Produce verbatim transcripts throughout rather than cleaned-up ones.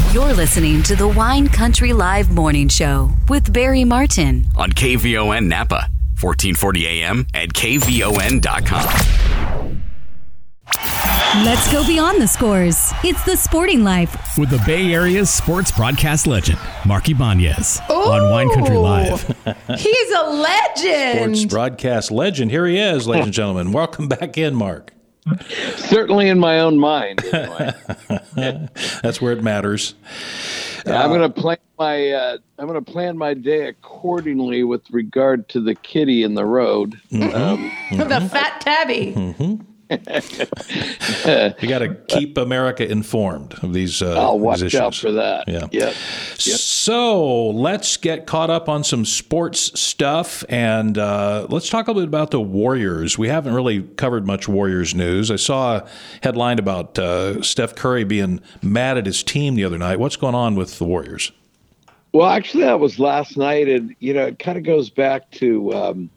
You're listening to the Wine Country Live Morning Show with Barry Martin on K V O N Napa, fourteen forty A M and K V O N dot com. Let's go beyond the scores. It's the Sporting Life with the Bay Area's sports broadcast legend, Marky Ibanez, on Wine Country Live. He's a legend. Sports broadcast legend. Here he is, ladies and gentlemen. Welcome back in, Mark. Certainly in my own mind. Anyway. That's where it matters. Yeah, I'm going to plan my uh, I'm going to plan my day accordingly with regard to the kitty in the road. Mm-hmm. Um, the fat tabby. Mm-hmm. You got to keep America informed of these, uh, I'll watch these issues. out for that. Yeah. Yep. Yep. So let's get caught up on some sports stuff, and uh, let's talk a little bit about the Warriors. We haven't really covered much Warriors news. I saw a headline about uh, Steph Curry being mad at his team the other night. What's going on with the Warriors? Well, actually, that was last night, and you know, it kind of goes back to um,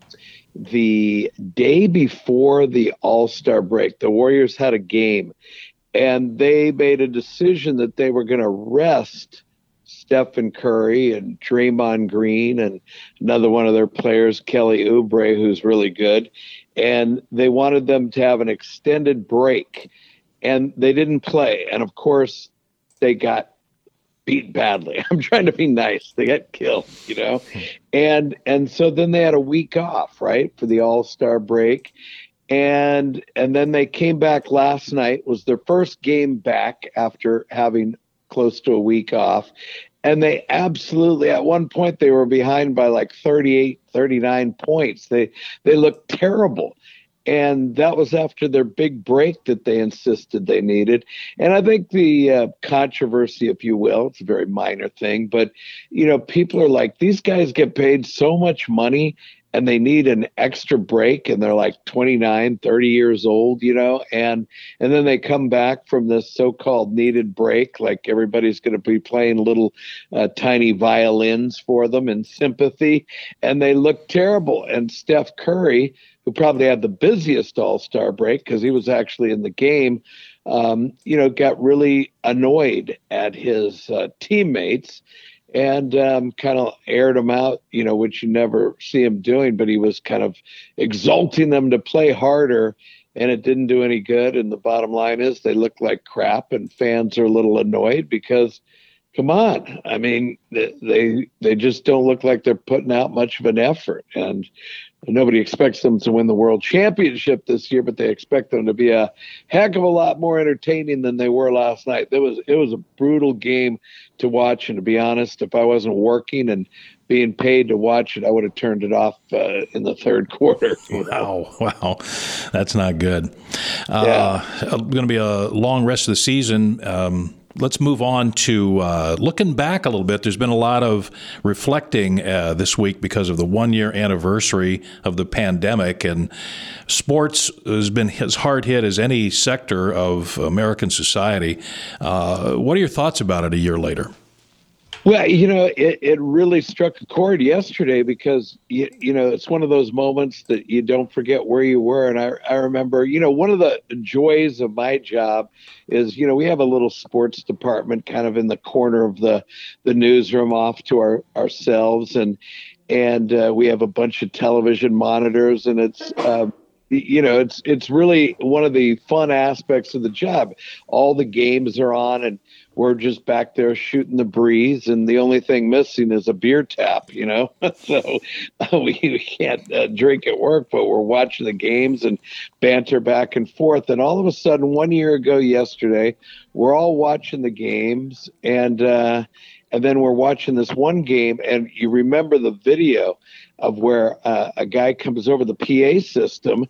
the day before the All-Star break. The Warriors had a game, and they made a decision that they were going to rest Stephen Curry and Draymond Green and another one of their players, Kelly Oubre, who's really good. And they wanted them to have an extended break, and they didn't play. And of course, they got beat badly. I'm trying to be nice. They got killed, you know? And and so then they had a week off, right, for the All-Star break. And and then they came back last night. It was their first game back after having close to a week off. And they absolutely, at one point, they were behind by like thirty-eight, thirty-nine points. They they looked terrible. And that was after their big break that they insisted they needed. And I think the uh, controversy, if you will, it's a very minor thing, but, you know, people are like, these guys get paid so much money and they need an extra break, and they're like twenty-nine, thirty years old, you know, and and then they come back from this so-called needed break, like everybody's going to be playing little uh, tiny violins for them in sympathy, and they look terrible. And Steph Curry, who probably had the busiest All-Star break because he was actually in the game, um, you know, got really annoyed at his uh, teammates and um, kind of aired them out, you know, which you never see him doing, but he was kind of exalting them to play harder, and it didn't do any good. And the bottom line is they look like crap, and fans are a little annoyed because, come on, I mean, they they just don't look like they're putting out much of an effort. And nobody expects them to win the world championship this year, but they expect them to be a heck of a lot more entertaining than they were last night. It was it was a brutal game to watch, and to be honest, if I wasn't working and being paid to watch it, I would have turned it off uh, in the third quarter. Wow, wow, that's not good. Uh, yeah. Going to be a long rest of the season. Um, Let's move on to uh, looking back a little bit. There's been a lot of reflecting uh, this week because of the one-year anniversary of the pandemic, and sports has been as hard hit as any sector of American society. Uh, what are your thoughts about it a year later? Well, you know, it, it really struck a chord yesterday because, you, you know, it's one of those moments that you don't forget where you were. And I, I remember, you know, one of the joys of my job is, you know, we have a little sports department kind of in the corner of the, the newsroom off to our, ourselves. And, and uh, we have a bunch of television monitors, and it's, uh, you know, it's, it's really one of the fun aspects of the job. All the games are on, and we're just back there shooting the breeze, and the only thing missing is a beer tap, you know? So uh, we, we can't uh, drink at work, but we're watching the games and banter back and forth. And all of a sudden, one year ago yesterday, we're all watching the games, and uh, and then we're watching this one game, and you remember the video of where uh, a guy comes over the P A system,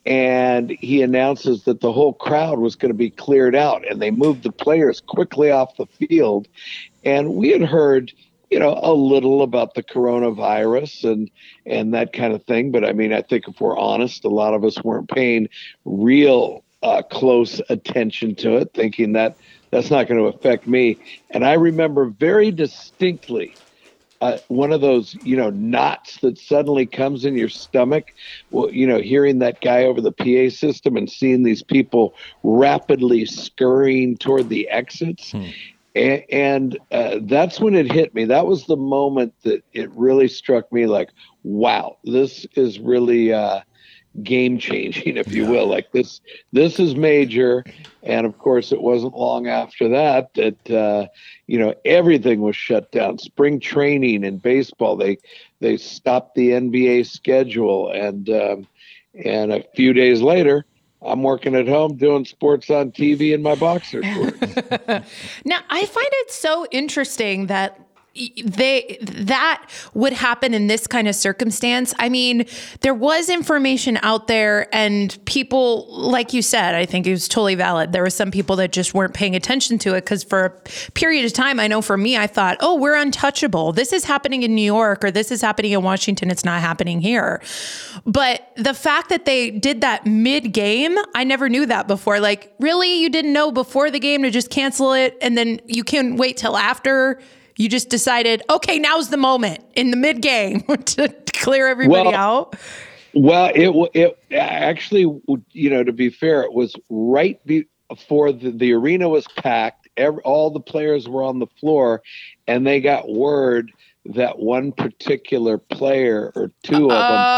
and he announces that the whole crowd was going to be cleared out, and they moved the players quickly off the field. And we had heard, you know, a little about the coronavirus and and that kind of thing. But I mean, I think if we're honest, a lot of us weren't paying real uh, close attention to it, thinking that that's not going to affect me. And I remember very distinctly Uh, one of those, you know, knots that suddenly comes in your stomach, well, you know, hearing that guy over the P A system and seeing these people rapidly scurrying toward the exits. Hmm. And, and uh, that's when it hit me. That was the moment that it really struck me like, wow, this is really uh, game changing, if you will. Like this, this is major. And of course, it wasn't long after that that, uh, you know, everything was shut down. Spring training in baseball, they they stopped the N B A schedule. And, um, and a few days later, I'm working at home doing sports on T V in my boxer shorts. Now, I find it so interesting that they that would happen in this kind of circumstance. I mean, there was information out there and people, like you said, I think it was totally valid. There were some people that just weren't paying attention to it because for a period of time, I know for me, I thought, oh, we're untouchable. This is happening in New York or this is happening in Washington. It's not happening here. But the fact that they did that mid-game, I never knew that before. Like, really? You didn't know before the game to just cancel it and then you can wait till after? You just decided, okay, now's the moment in the mid game to clear everybody well, out. Well, it it actually, you know, to be fair, it was right before the, the arena was packed. Every, all the players were on the floor, and they got word that one particular player or two of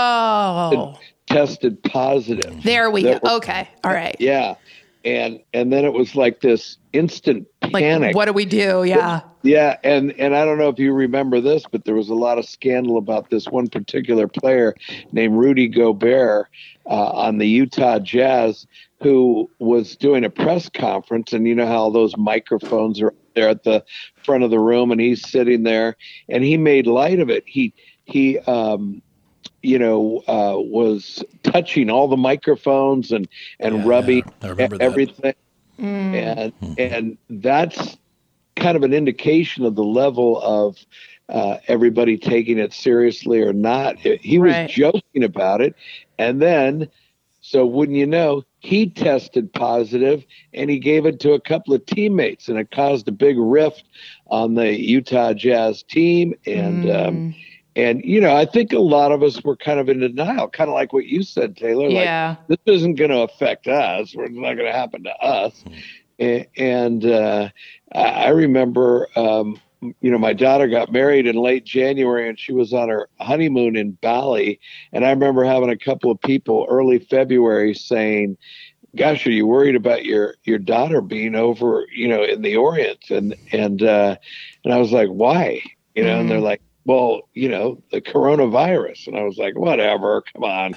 oh. them tested positive. There we that go. Were, okay, all right. Yeah, and and then it was like this instant panic. Like, what do we do? Yeah. Yeah, and, and I don't know if you remember this, but there was a lot of scandal about this one particular player named Rudy Gobert uh, on the Utah Jazz who was doing a press conference, and you know how those microphones are there at the front of the room, and he's sitting there, and he made light of it. He he um, you know uh, was touching all the microphones and and yeah, rubbing I remember that. everything, mm. and and that's kind of an indication of the level of uh, everybody taking it seriously or not. He was right. joking about it. And then, so wouldn't you know, he tested positive and he gave it to a couple of teammates, and it caused a big rift on the Utah Jazz team. And, mm. um, and, you know, I think a lot of us were kind of in denial, kind of like what you said, Taylor. Yeah. Like, this isn't going to affect us. It's not going to happen to us. Mm. And, uh, I remember, um, you know, my daughter got married in late January and she was on her honeymoon in Bali. And I remember having a couple of people early February saying, gosh, are you worried about your, your daughter being over, you know, in the Orient? And, and, uh, and I was like, why? You know, mm. and they're like, well, you know, the coronavirus. And I was like, whatever, come on,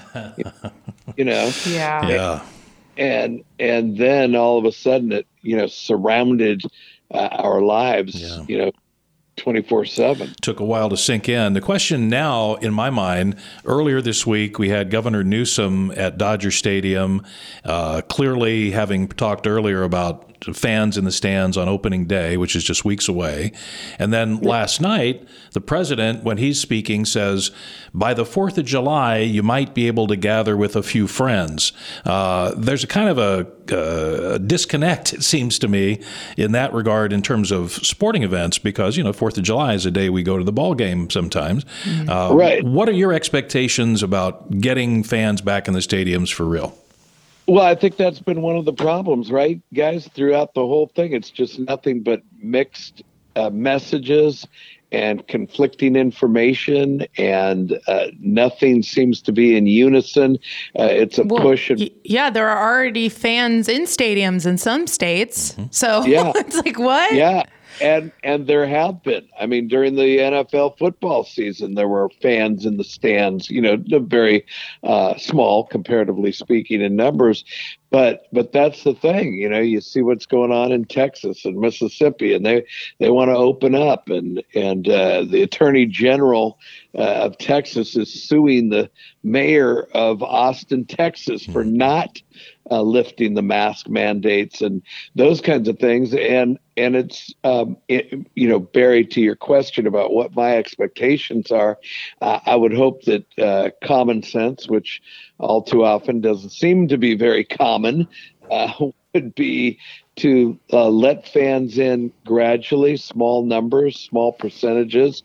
you know? Yeah. Yeah. And, and then all of a sudden it, you know, surrounded Uh, our lives, yeah. you know, twenty-four seven. Took a while to sink in. The question now, in my mind, earlier this week, we had Governor Newsom at Dodger Stadium, uh, clearly having talked earlier about fans in the stands on opening day, which is just weeks away. And then last night, the president, when he's speaking, says, by the fourth of July, you might be able to gather with a few friends. Uh, there's a kind of a, a disconnect, it seems to me, in that regard in terms of sporting events, because, you know, fourth of July is a day we go to the ball game sometimes. Mm-hmm. Uh, right. What are your expectations about getting fans back in the stadiums for real? Well, I think that's been one of the problems, right, guys, throughout the whole thing. It's just nothing but mixed uh, messages and conflicting information, and uh, nothing seems to be in unison. Uh, it's a well, push. And- y- yeah, there are already fans in stadiums in some states. Mm-hmm. So yeah. it's like, what? Yeah. And and there have been. I mean, during the N F L football season, there were fans in the stands, you know, very uh, small, comparatively speaking, in numbers. But but that's the thing, you know, you see what's going on in Texas and Mississippi, and they, they want to open up. And, and uh, the Attorney General uh, of Texas is suing the mayor of Austin, Texas, for not uh, lifting the mask mandates and those kinds of things. And and it's, um, it, you know, Barry, to your question about what my expectations are, uh, I would hope that uh, common sense, which all too often doesn't seem to be very common, uh, would be to uh, let fans in gradually, small numbers, small percentages,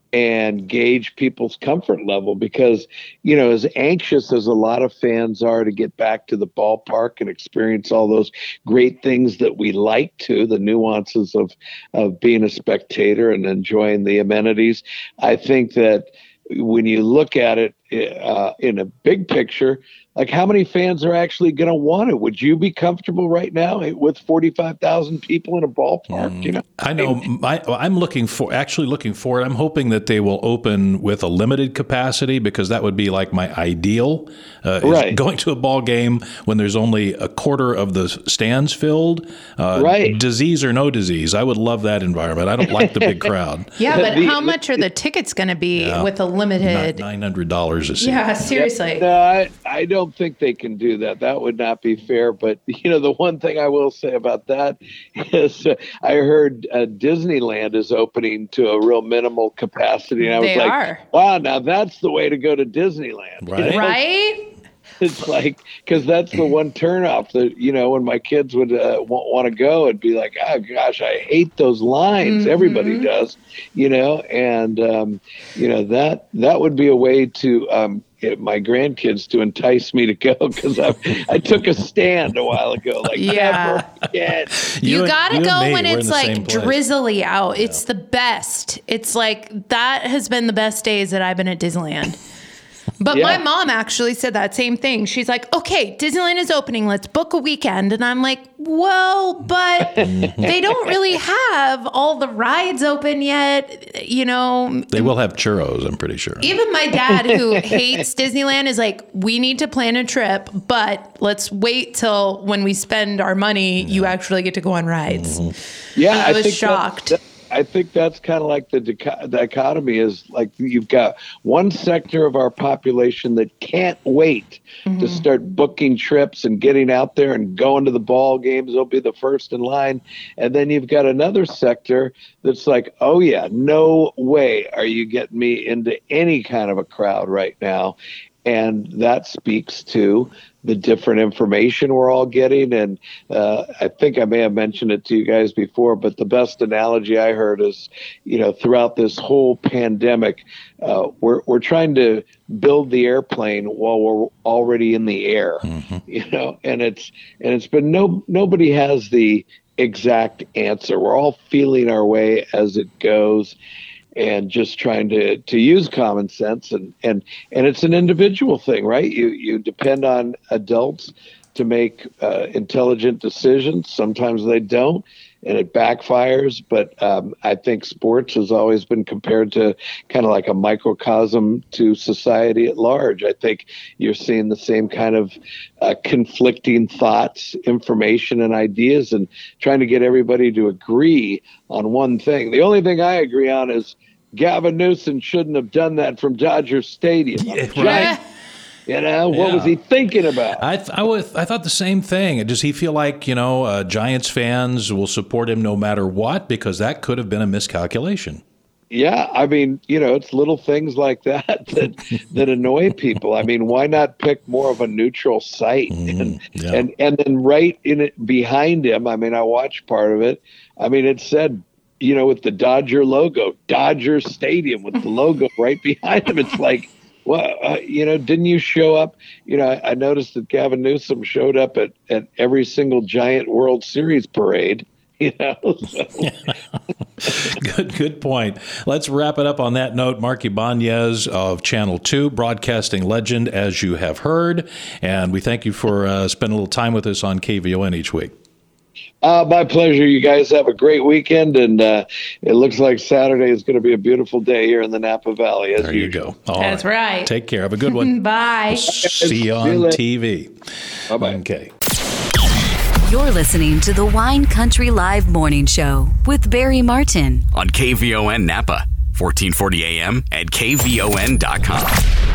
and gauge people's comfort level, because, you know, as anxious as a lot of fans are to get back to the ballpark and experience all those great things that we like to, the nuances of, of being a spectator and enjoying the amenities, I think that when you look at it uh, in a big picture, like how many fans are actually going to want it? Would you be comfortable right now with forty-five thousand people in a ballpark? Mm, you know, I know. My, I'm looking for actually looking for it. I'm hoping that they will open with a limited capacity, because that would be like my ideal. Uh, right. Going to a ball game when there's only a quarter of the stands filled. Uh, right. Disease or no disease, I would love that environment. I don't like the big crowd. Yeah, but the, how much are the tickets going to be yeah, with a limited? Nine hundred dollars a seat. Yeah, seriously. Yeah, no, I, I don't think they can do that. That would not be fair. But, you know, the one thing I will say about that is uh, I heard uh, Disneyland is opening to a real minimal capacity. And I was they like, are. wow, now that's the way to go to Disneyland. Right. You know? Right? It's like, because that's the one turnoff that, you know, when my kids would uh, want to go, it'd be like, oh, gosh, I hate those lines. Mm-hmm. Everybody does, you know, and, um, you know, that that would be a way to um, get my grandkids to entice me to go, because I I took a stand a while ago. Like, yeah. never again. You, you got to go me, when it's like drizzly out. Yeah. It's the best. It's like, that has been the best days that I've been at Disneyland. But yeah. my mom actually said that same thing. She's like, okay, Disneyland is opening. Let's book a weekend. And I'm like, well, but they don't really have all the rides open yet. You know, they will have churros, I'm pretty sure. Even my dad, who hates Disneyland, is like, we need to plan a trip, but let's wait till when we spend our money, yeah. you actually get to go on rides. Mm-hmm. Yeah, I was I think shocked. That, that, I think that's kind of like the dichotomy is like you've got one sector of our population that can't wait mm-hmm. to start booking trips and getting out there and going to the ball games. They'll be the first in line. And then you've got another sector that's like, oh, yeah, no way are you getting me into any kind of a crowd right now. And that speaks to the different information we're all getting. And uh, I think I may have mentioned it to you guys before, but the best analogy I heard is, you know, throughout this whole pandemic, uh, we're we're trying to build the airplane while we're already in the air, mm-hmm. you know, and it's and it's been no nobody has the exact answer. We're all feeling our way as it goes, and just trying to, to use common sense. And, and, and it's an individual thing, right? You, you depend on adults to make uh, intelligent decisions. Sometimes they don't, and it backfires. But um, I think sports has always been compared to kind of like a microcosm to society at large. I think you're seeing the same kind of uh, conflicting thoughts, information, and ideas, and trying to get everybody to agree on one thing. The only thing I agree on is Gavin Newsom shouldn't have done that from Dodger Stadium. Yeah, right. You know, what yeah. was he thinking about? I th- I, was, I thought the same thing. Does he feel like, you know, uh, Giants fans will support him no matter what? Because that could have been a miscalculation. Yeah, I mean, you know, it's little things like that that, that annoy people. I mean, why not pick more of a neutral site? Mm, and, yeah. and and then right in it behind him, I mean, I watched part of it. I mean, it said, you know, with the Dodger logo, Dodger Stadium with the logo right behind him. It's like, well, uh, you know, didn't you show up? You know, I, I noticed that Gavin Newsom showed up at, at every single Giant World Series parade. You know, so. good, good point. Let's wrap it up on that note. Marky Banez of Channel two, broadcasting legend, as you have heard. And we thank you for uh, spending a little time with us on K V O N each week. Uh, my pleasure. You guys have a great weekend, and uh, it looks like Saturday is going to be a beautiful day here in the Napa Valley. As there usual. you go. All That's right. right. Take care. Have a good one. Bye. We'll see you on T V. Bye-bye. Okay. You're listening to the Wine Country Live Morning Show with Barry Martin on K V O N Napa, fourteen forty A M and K V O N dot com.